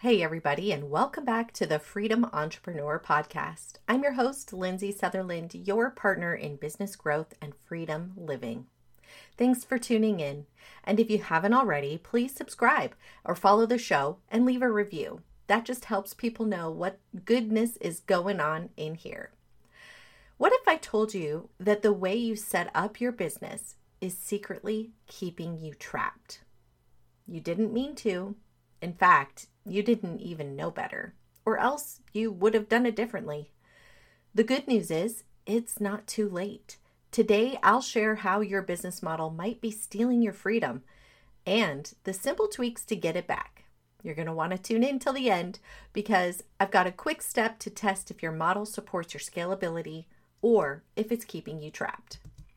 Hey, everybody, and welcome back to the Freedom Entrepreneur Podcast. I'm your host, Lindsay Sutherland, your partner in business growth and freedom living. Thanks for tuning in. And if you haven't already, please subscribe or follow the show and leave a review. That just helps people know what goodness is going on in here. What if I told you that the way you set up your business is secretly keeping you trapped? You didn't mean to. In fact, you didn't even know better, or else you would have done it differently. The good news is, it's not too late. Today, I'll share how your business model might be stealing your freedom and the simple tweaks to get it back. You're going to want to tune in till the end because I've got a quick step to test if your model supports your scalability or if it's keeping you trapped.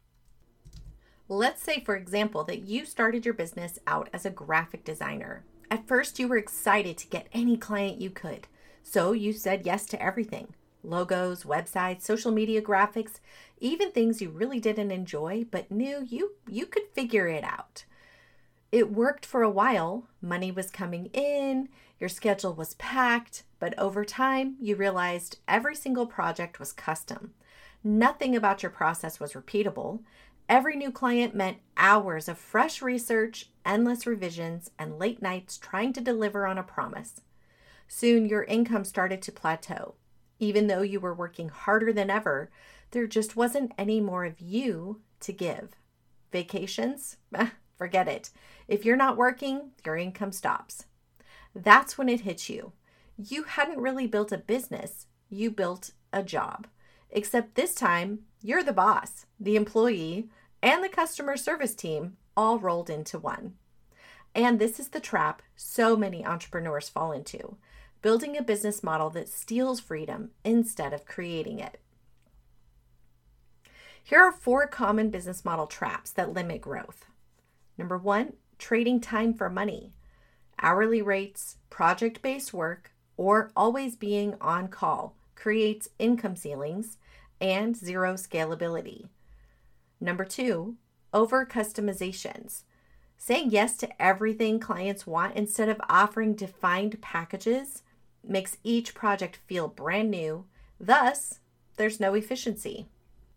Let's say, for example, that you started your business out as a graphic designer. At first, you were excited to get any client you could, so you said yes to everything. Logos, websites, social media graphics, even things you really didn't enjoy but knew you could figure it out. It worked for a while, money was coming in, your schedule was packed, but over time, you realized every single project was custom. Nothing about your process was repeatable. Every new client meant hours of fresh research, endless revisions, and late nights trying to deliver on a promise. Soon, your income started to plateau. Even though you were working harder than ever, there just wasn't any more of you to give. Vacations? Forget it. If you're not working, your income stops. That's when it hits you. You hadn't really built a business. You built a job. Except this time, you're the boss, the employee, and the customer service team all rolled into one. And this is the trap so many entrepreneurs fall into, building a business model that steals freedom instead of creating it. Here are 4 common business model traps that limit growth. Number 1, trading time for money. Hourly rates, project-based work, or always being on call creates income ceilings and zero scalability. Number 2, over customizations. Saying yes to everything clients want instead of offering defined packages makes each project feel brand new. Thus, there's no efficiency.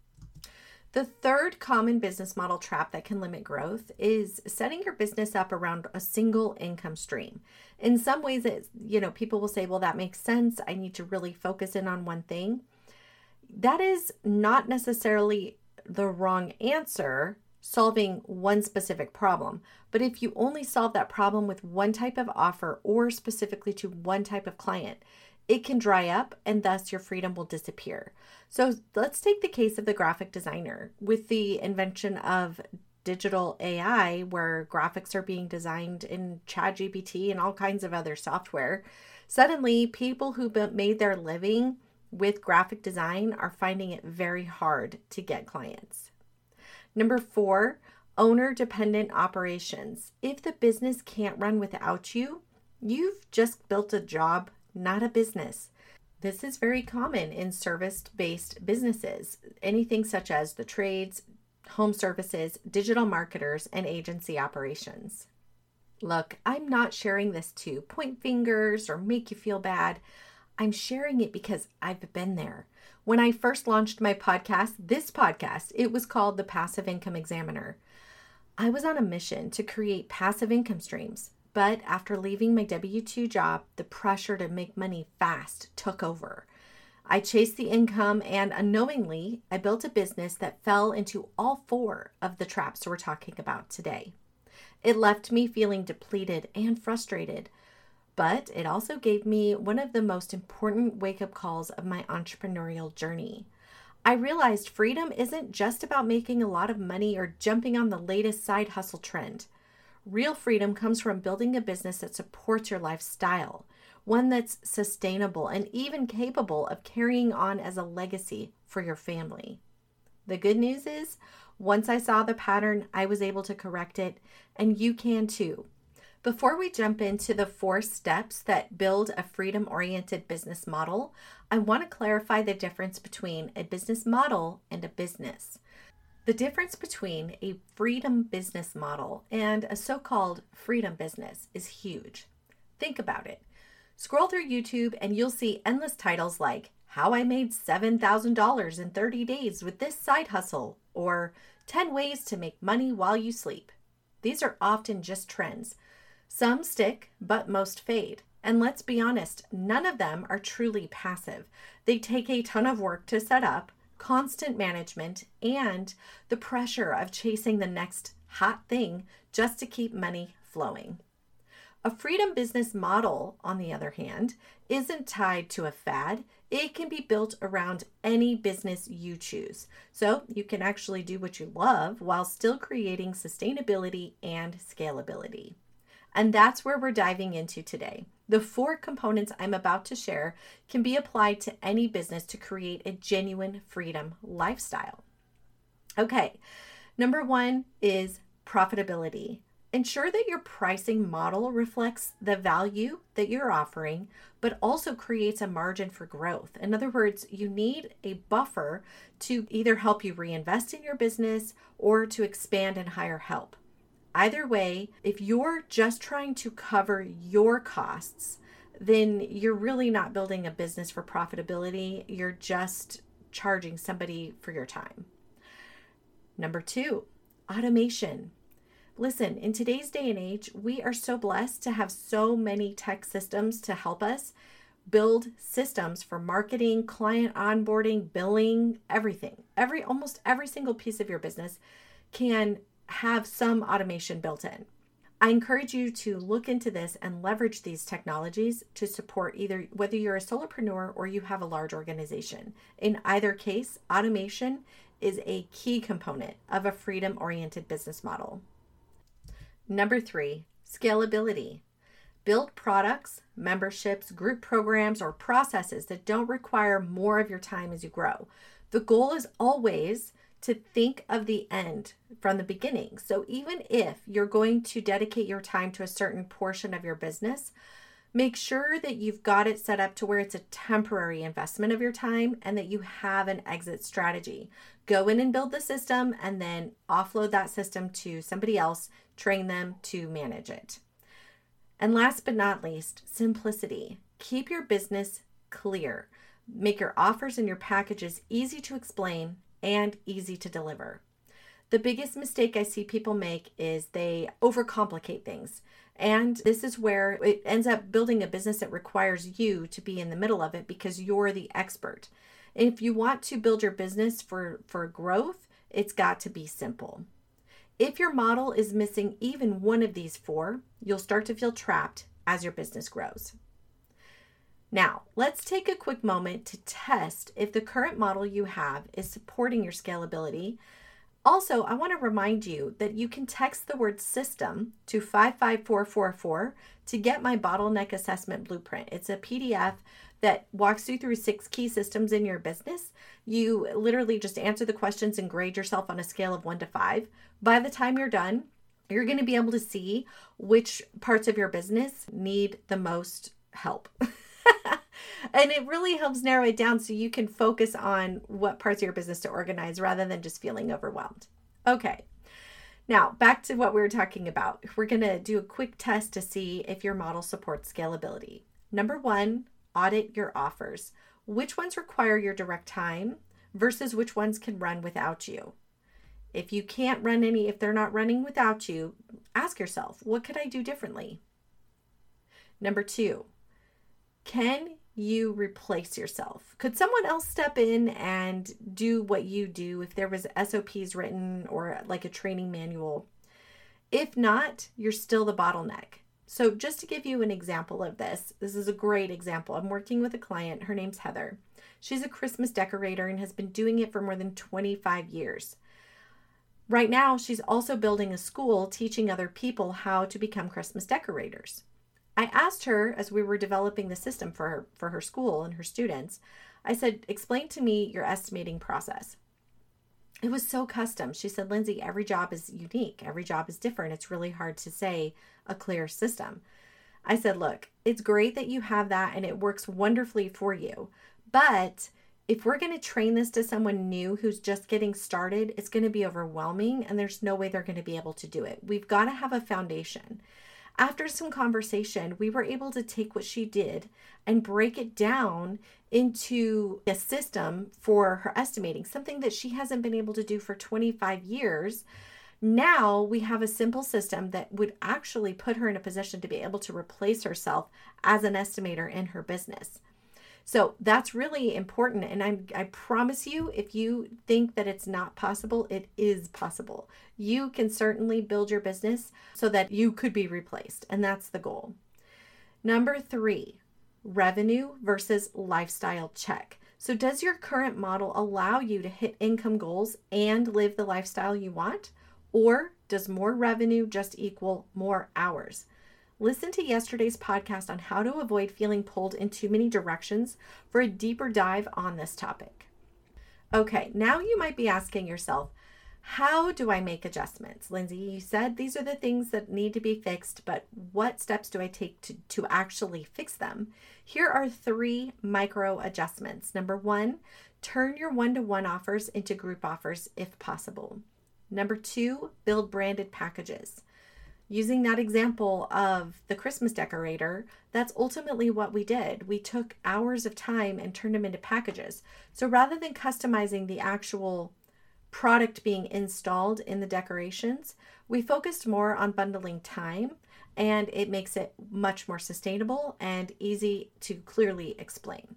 The third common business model trap that can limit growth is setting your business up around a single income stream. In some ways, people will say, well, that makes sense. I need to really focus in on one thing. That is not necessarily the wrong answer, solving one specific problem. But if you only solve that problem with one type of offer or specifically to one type of client, it can dry up and thus your freedom will disappear. So let's take the case of the graphic designer. With the invention of digital AI, where graphics are being designed in ChatGPT and all kinds of other software, suddenly people who made their living with graphic design are finding it very hard to get clients. Number 4, owner-dependent operations. If the business can't run without you, you've just built a job, not a business. This is very common in service-based businesses, anything such as the trades, home services, digital marketers, and agency operations. Look, I'm not sharing this to point fingers or make you feel bad. I'm sharing it because I've been there. When I first launched my podcast, it was called The Passive Income Examiner. I was on a mission to create passive income streams, but after leaving my W-2 job, the pressure to make money fast took over. I chased the income and unknowingly, I built a business that fell into all 4 of the traps we're talking about today. It left me feeling depleted and frustrated, but it also gave me one of the most important wake-up calls of my entrepreneurial journey. I realized freedom isn't just about making a lot of money or jumping on the latest side hustle trend. Real freedom comes from building a business that supports your lifestyle, one that's sustainable and even capable of carrying on as a legacy for your family. The good news is, once I saw the pattern, I was able to correct it, and you can too. Before we jump into the 4 steps that build a freedom-oriented business model, I want to clarify the difference between a business model and a business. The difference between a freedom business model and a so-called freedom business is huge. Think about it. Scroll through YouTube and you'll see endless titles like How I Made $7,000 in 30 Days with This Side Hustle, or 10 Ways to Make Money While You Sleep. These are often just trends. Some stick, but most fade. And let's be honest, none of them are truly passive. They take a ton of work to set up, constant management, and the pressure of chasing the next hot thing just to keep money flowing. A freedom business model, on the other hand, isn't tied to a fad. It can be built around any business you choose. So you can actually do what you love while still creating sustainability and scalability. And that's where we're diving into today. The 4 components I'm about to share can be applied to any business to create a genuine freedom lifestyle. Okay, number 1 is profitability. Ensure that your pricing model reflects the value that you're offering, but also creates a margin for growth. In other words, you need a buffer to either help you reinvest in your business or to expand and hire help. Either way, if you're just trying to cover your costs, then you're really not building a business for profitability. You're just charging somebody for your time. Number 2, automation. Listen, in today's day and age, we are so blessed to have so many tech systems to help us build systems for marketing, client onboarding, billing, everything. Almost every single piece of your business can have some automation built in. I encourage you to look into this and leverage these technologies to support either whether you're a solopreneur or you have a large organization. In either case, automation is a key component of a freedom-oriented business model. Number 3, scalability. Build products, memberships, group programs, or processes that don't require more of your time as you grow. The goal is always to think of the end from the beginning. So even if you're going to dedicate your time to a certain portion of your business, make sure that you've got it set up to where it's a temporary investment of your time and that you have an exit strategy. Go in and build the system and then offload that system to somebody else, train them to manage it. And last but not least, simplicity. Keep your business clear. Make your offers and your packages easy to explain and easy to deliver. The biggest mistake I see people make is they overcomplicate things. And this is where it ends up building a business that requires you to be in the middle of it because you're the expert. And if you want to build your business for growth, it's got to be simple. If your model is missing even one of these 4, you'll start to feel trapped as your business grows. Now, let's take a quick moment to test if the current model you have is supporting your scalability. Also, I want to remind you that you can text the word system to 55444 to get my bottleneck assessment blueprint. It's a PDF that walks you through 6 key systems in your business. You literally just answer the questions and grade yourself on a scale of 1 to 5. By the time you're done, you're going to be able to see which parts of your business need the most help. And it really helps narrow it down so you can focus on what parts of your business to organize rather than just feeling overwhelmed. Okay, now back to what we were talking about. We're going to do a quick test to see if your model supports scalability. Number 1, audit your offers. Which ones require your direct time versus which ones can run without you? If you can't run any, if they're not running without you, ask yourself, what could I do differently? Number 2, can you replace yourself? Could someone else step in and do what you do if there was SOPs written or like a training manual? If not, you're still the bottleneck. So just to give you an example of this is a great example. I'm working with a client. Her name's Heather. She's a Christmas decorator and has been doing it for more than 25 years. Right now, she's also building a school teaching other people how to become Christmas decorators. I asked her as we were developing the system for her school and her students, I said, explain to me your estimating process. It was so custom. She said, Lindsay, every job is unique. Every job is different. It's really hard to say a clear system. I said, look, it's great that you have that and it works wonderfully for you. But if we're going to train this to someone new who's just getting started, it's going to be overwhelming and there's no way they're going to be able to do it. We've got to have a foundation. After some conversation, we were able to take what she did and break it down into a system for her estimating, something that she hasn't been able to do for 25 years. Now we have a simple system that would actually put her in a position to be able to replace herself as an estimator in her business. So that's really important. And I promise you, if you think that it's not possible, it is possible. You can certainly build your business so that you could be replaced. And that's the goal. Number 3, revenue versus lifestyle check. So does your current model allow you to hit income goals and live the lifestyle you want? Or does more revenue just equal more hours? Listen to yesterday's podcast on how to avoid feeling pulled in too many directions for a deeper dive on this topic. Okay, now you might be asking yourself, how do I make adjustments? Lindsay, you said these are the things that need to be fixed, but what steps do I take to actually fix them? Here are 3 micro adjustments. Number 1, turn your one-to-one offers into group offers if possible. Number 2, build branded packages. Using that example of the Christmas decorator, that's ultimately what we did. We took hours of time and turned them into packages. So rather than customizing the actual product being installed in the decorations, we focused more on bundling time, and it makes it much more sustainable and easy to clearly explain.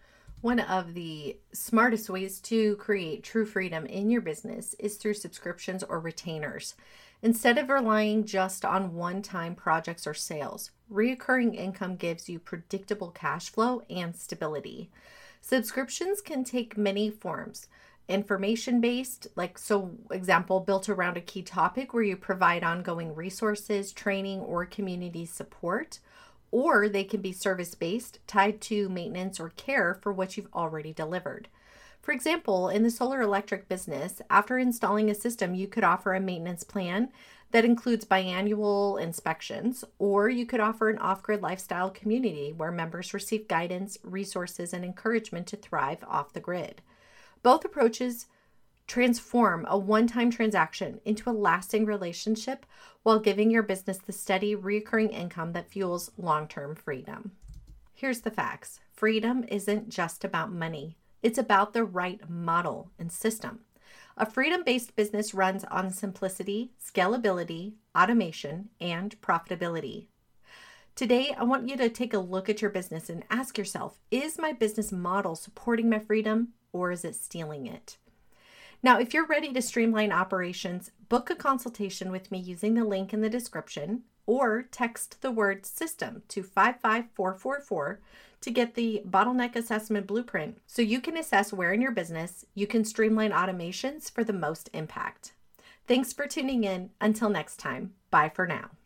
One of the smartest ways to create true freedom in your business is through subscriptions or retainers. Instead of relying just on one-time projects or sales, recurring income gives you predictable cash flow and stability. Subscriptions can take many forms. Information-based, example, built around a key topic where you provide ongoing resources, training, or community support. Or they can be service-based, tied to maintenance or care for what you've already delivered. For example, in the solar electric business, after installing a system, you could offer a maintenance plan that includes biannual inspections, or you could offer an off-grid lifestyle community where members receive guidance, resources, and encouragement to thrive off the grid. Both approaches transform a one-time transaction into a lasting relationship while giving your business the steady, recurring income that fuels long-term freedom. Here's the facts. Freedom isn't just about money. It's about the right model and system. A freedom-based business runs on simplicity, scalability, automation, and profitability. Today, I want you to take a look at your business and ask yourself, is my business model supporting my freedom or is it stealing it? Now, if you're ready to streamline operations, book a consultation with me using the link in the description or text the word system to 55444 to get the bottleneck assessment blueprint so you can assess where in your business you can streamline automations for the most impact. Thanks for tuning in. Until next time, bye for now.